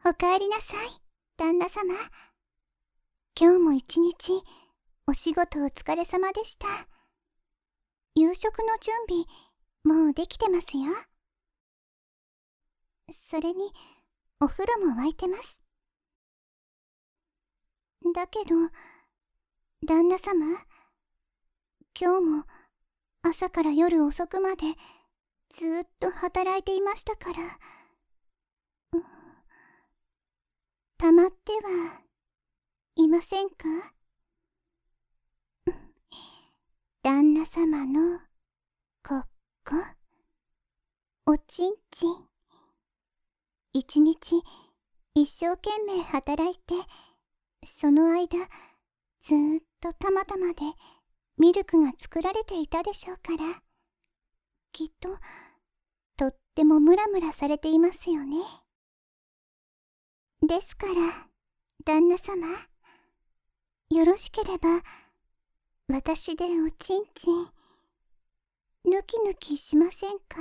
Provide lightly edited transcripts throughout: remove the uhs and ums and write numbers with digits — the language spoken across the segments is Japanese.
おかえりなさい、旦那様。今日も一日、お仕事お疲れ様でした。夕食の準備、もうできてますよ。それに、お風呂も沸いてます。だけど、旦那様、今日も朝から夜遅くまでずーっと働いていましたから、溜まってはいませんか？旦那様のここ、おちんちん。一日一生懸命働いて、その間ずーっとたまたまでミルクが作られていたでしょうから、きっととってもムラムラされていますよね。ですから旦那様、よろしければ私でおちんちんぬきぬきしませんか？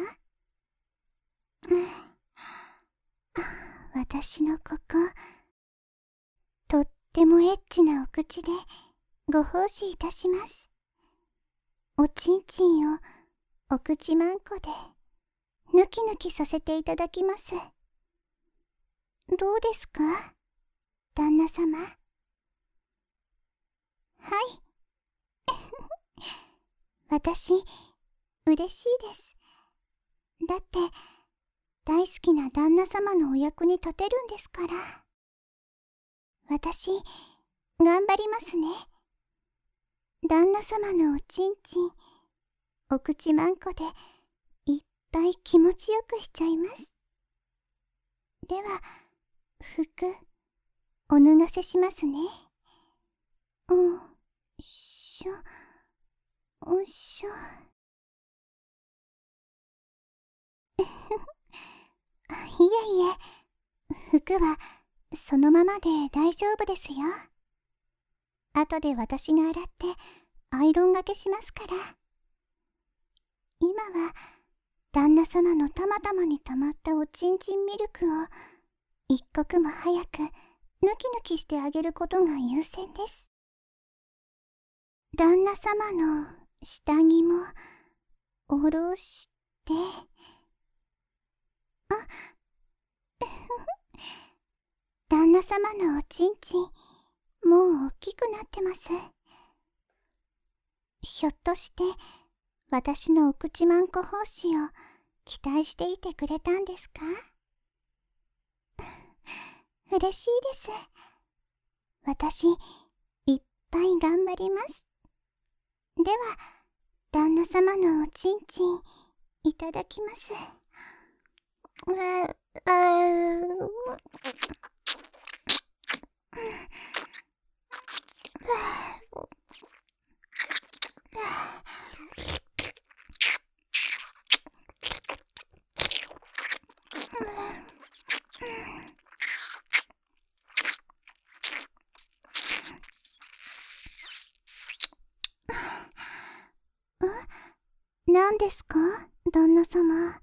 私のここ、とってもエッチなお口でご奉仕いたします。おちんちんをお口まんこでぬきぬきさせていただきます。どうですか、旦那様？はい。私、嬉しいです。だって、大好きな旦那様のお役に立てるんですから。私、頑張りますね。旦那様のおちんちん、お口まんこでいっぱい気持ちよくしちゃいます。では、服、お脱がせしますね。おしょ、おしょ。いえいえ、服はそのままで大丈夫ですよ。後で私が洗ってアイロンがけしますから。今は旦那様のたまたまに溜まったおちんちんミルクを一刻も早くぬきぬきしてあげることが優先です。旦那様の下着も下ろして、旦那様のおちんちん、もう大きくなってます。ひょっとして私のお口まんこ奉仕を期待していてくれたんですか？嬉しいです。私、いっぱい頑張ります。では、旦那様のおちんちん、いただきます。何ですか、旦那様？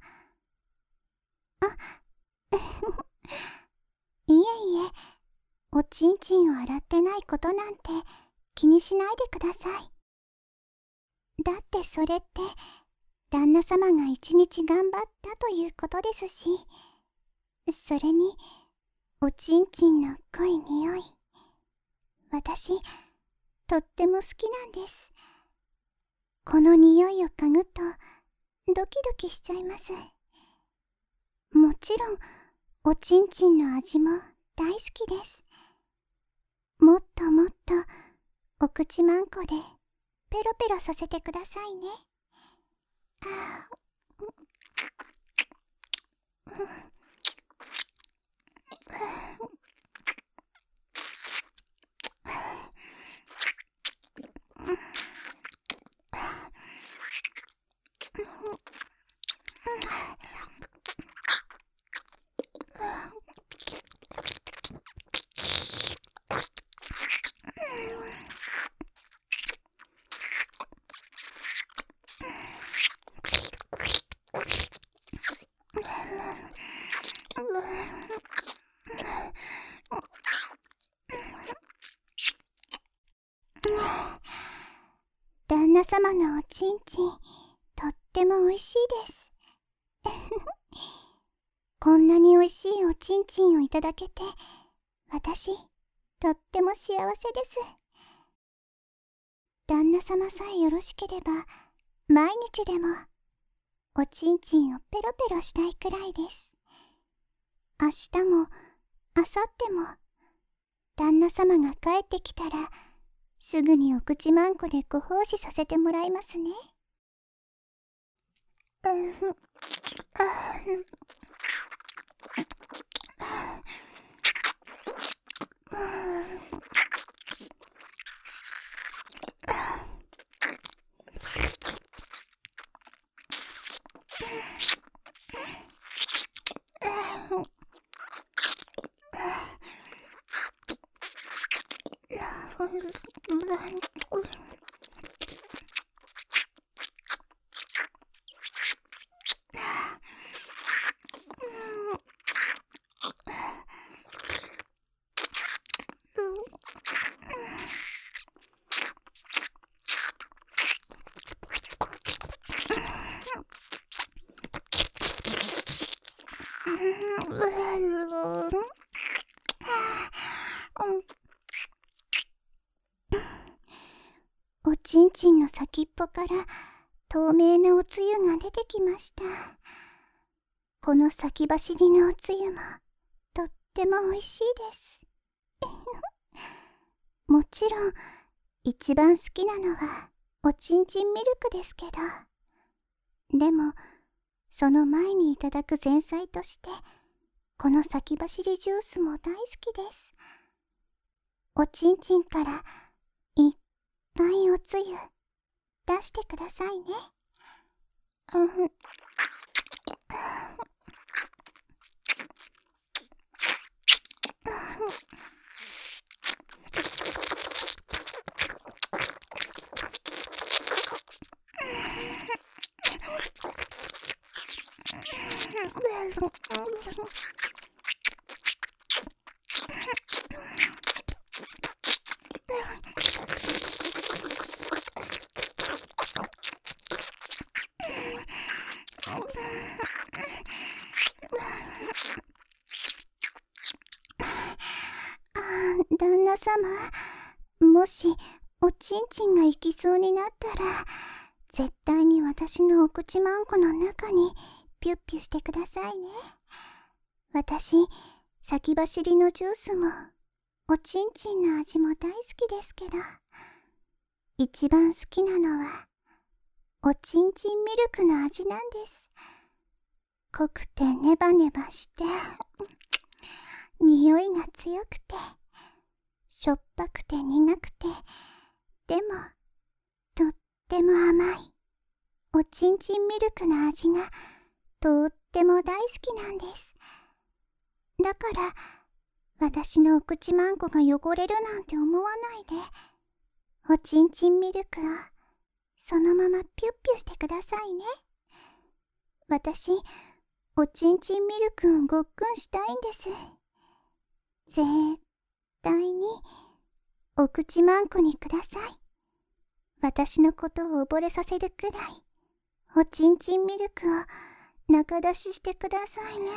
いえいえ、おちんちんを洗ってないことなんて気にしないでください。だってそれって旦那様が一日頑張ったということですし、それにおちんちんの濃い匂い、私とっても好きなんです。この匂いを嗅ぐとドキドキしちゃいます。もちろんおちんちんの味も大好きです。もっともっとお口まんこでペロペロさせてくださいね。 那様のおちんちん、とっても美味しいです。こんなに美味しいおちんちんをいただけて、私、とっても幸せです。旦那様さえよろしければ、毎日でも、おちんちんをペロペロしたいくらいです。明日も、明後日も、旦那様が帰ってきたら、すぐにお口まんこでご奉仕させてもらいますね。おちんちんの先っぽから透明なおつゆが出てきました。この先走りのおつゆもとっても美味しいです。もちろん一番好きなのはおちんちんミルクですけど、でもその前にいただく前菜としてこの先走りジュースも大好きです。おちんちんからいっぱいおつゆ出してくださいね。旦那様、もしおちんちんが行きそうになったら、絶対に私のお口まんこの中にピュッピュしてくださいね。私、先走りのジュースもおちんちんの味も大好きですけど、一番好きなのはおちんちんミルクの味なんです。濃くてネバネバして匂いが強くてしょっぱくて苦くて、でもとっても甘いおちんちんミルクの味がとっても大好きなんです。だから私のお口まんこが汚れるなんて思わないで、おちんちんミルクをそのままピュッピュしてくださいね。私、おちんちんミルクをごっくんしたいんです。絶対にお口まんこにください。私のことを溺れさせるくらいおちんちんミルクを中出ししてくださいね。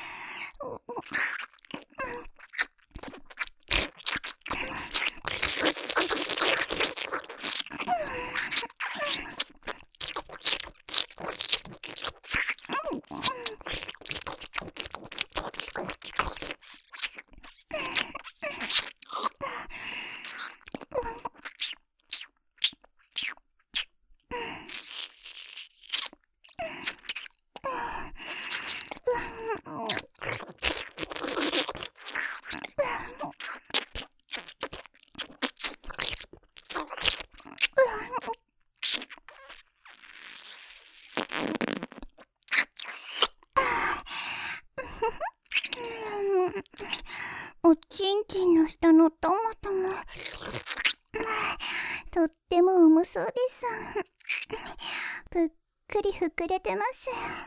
おちんちんの下のトマトもとっても重そうです。ぷっくり膨れてます。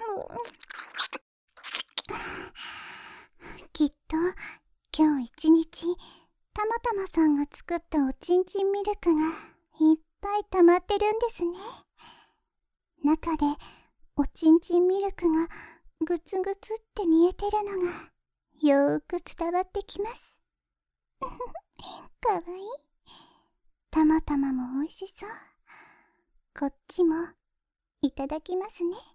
きっと今日一日たまたまさんが作ったおちんちんミルクがいっぱい溜まってるんですね。中でおちんちんミルクがグツグツって煮えてるのがよーく伝わってきます。かわいい。たまたまも美味しそう。こっちもいただきますね。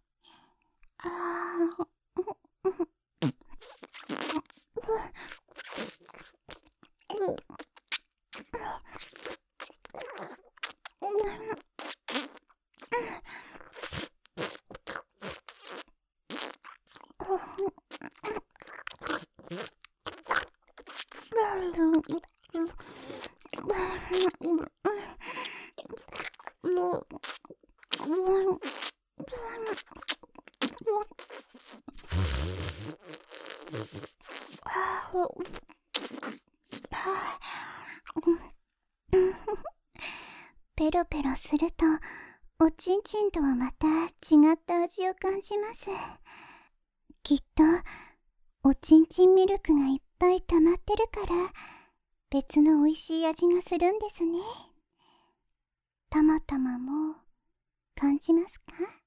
ペロペロするとおちんちんとはまた違った味を感じます。きっとおちんちんミルクがいっぱい溜まってるから別の美味しい味がするんですね。たまたまも感じますか？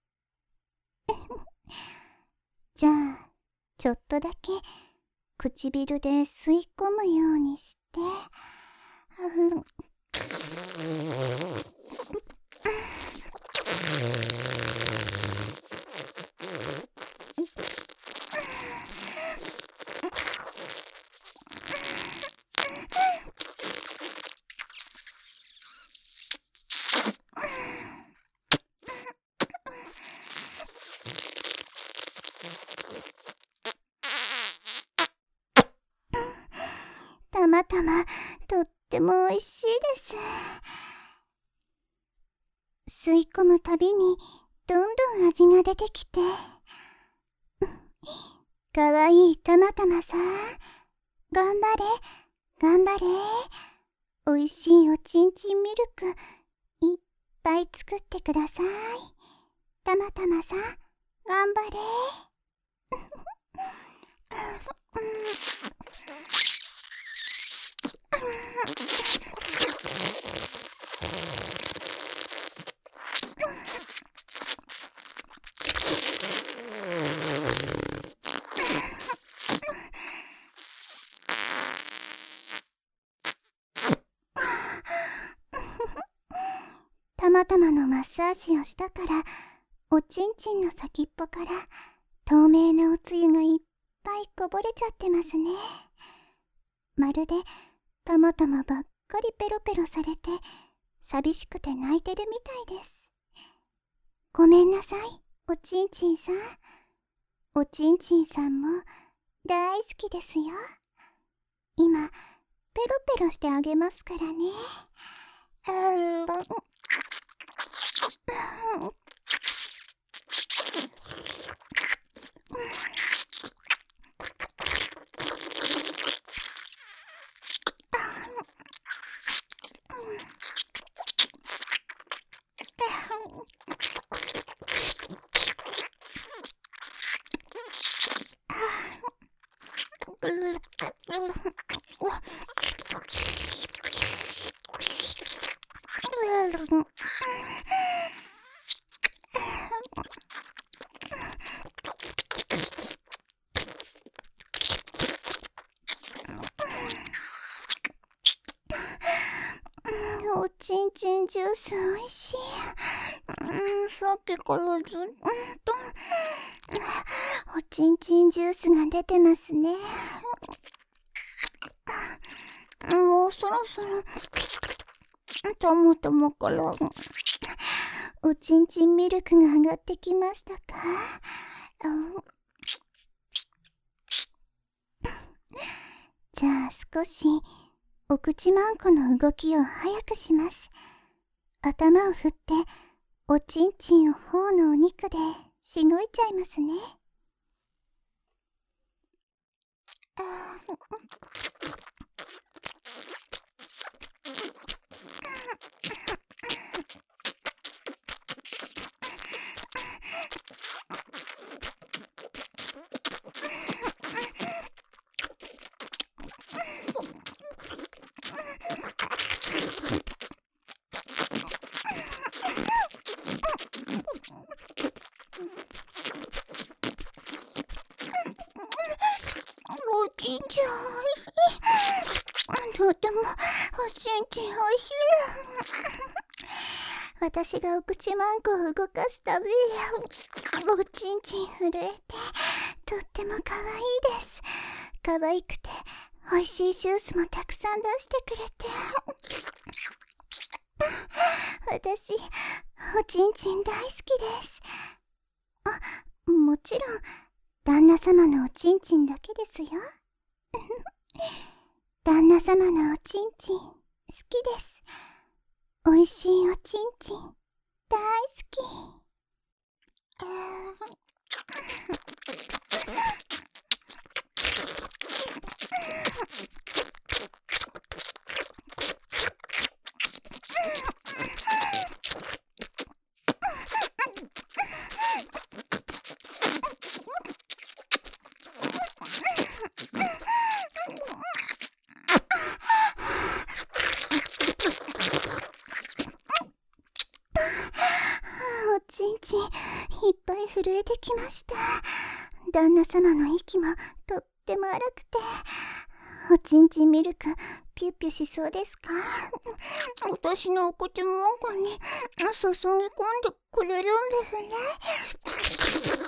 じゃあちょっとだけ唇で吸い込むようにして、たまたまとっても美味しいです。吸い込むたびにどんどん味が出てきて、かわいいたまたまさ、頑張れ頑張れ。美味しいおちんちんミルクいっぱい作ってください。たまたまさ、頑張れ。たまたまのマッサージをしたからおちんちんの先っぽから透明なおつゆがいっぱいこぼれちゃってますね。まるでたまたまばっかりペロペロされて寂しくて泣いてるみたいです。ごめんなさい、おちんちんさん。おちんちんさんも大好きですよ。今ペロペロしてあげますからね。おちんちんジュースおいしい。さっきからずっとおちんちんジュースが出てますね。もうそろそろたまたまからおちんちんミルクが上がってきましたか？じゃあ少しお口まんこの動きを早くします。頭を振っておちんちんを頬のお肉でしごいちゃいますね。 ちんちんおいしい。とてもおちんちんおいしい。私がお口マンコを動かすたび、おちんちん震えて、とっても可愛いです。可愛くて、美味しいジュースもたくさん出してくれて。私、おちんちん大好きです。もちろん、旦那様のおちんちんだけですよ。旦那様のおちんちん、好きです。おいしいおちんちん、大好き。おちんちん、いっぱい震えてきました。旦那様の息もとっても荒くて、おちんちんミルク、ピュッピュしそうですか？私のお口もんこに注ぎ込んでくれるんですね。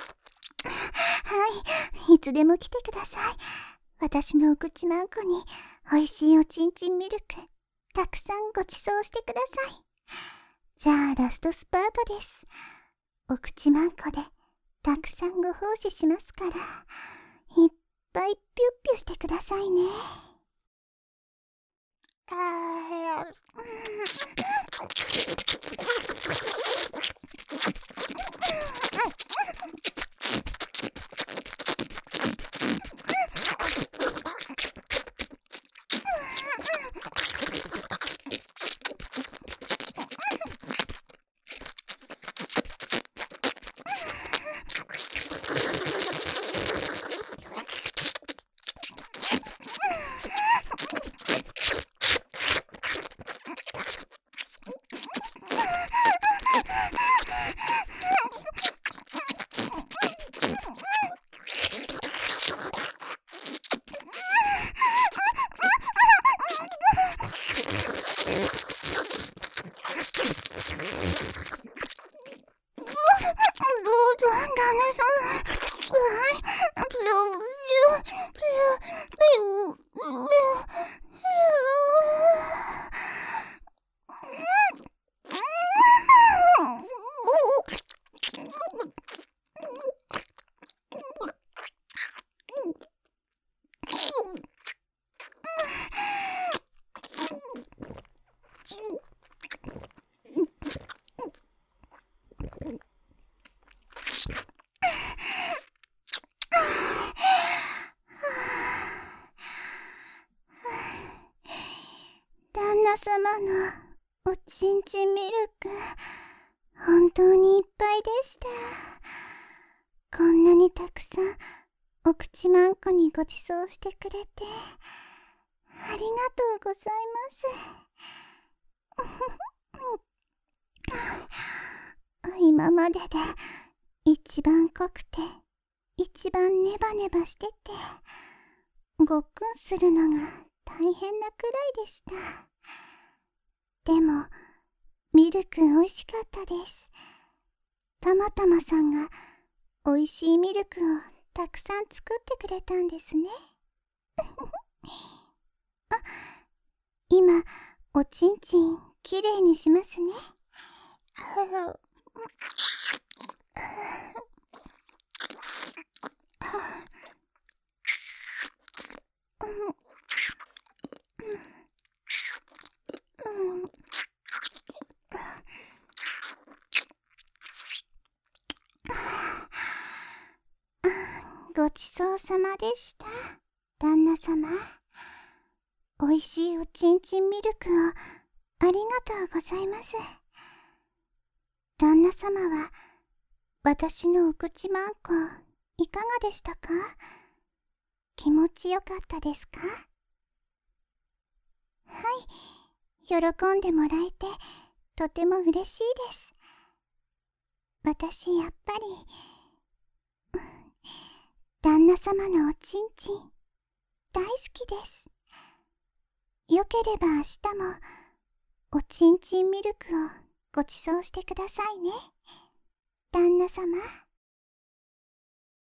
はい、いつでも来てください。私のお口まんこにおいしいおちんちんミルク、たくさんごちそうしてください。じゃあラストスパートです。お口まんこでたくさんご奉仕しますから、いっぱいピュッピュしてくださいね。旦那様のおちんちんミルク、本当にいっぱいでした。こんなにたくさんお口まんこにごちそうしてくれてありがとうございます。今までで一番濃くて一番ネバネバしてて、ごっくんするのが大変なくらいでした。でもミルクおいしかったです。たまたまさんがおいしいミルクをたくさん作ってくれたんですね。今おちんちんきれいにしますね。ごちそうさまでした、旦那様。おいしいおちんちんミルクをありがとうございます。旦那様は私のお口まんこいかがでしたか？気持ちよかったですか？はい、喜んでもらえてとても嬉しいです。私やっぱり旦那様のおちんちん大好きです。よければ明日もおちんちんミルクをご馳走してくださいね、旦那様。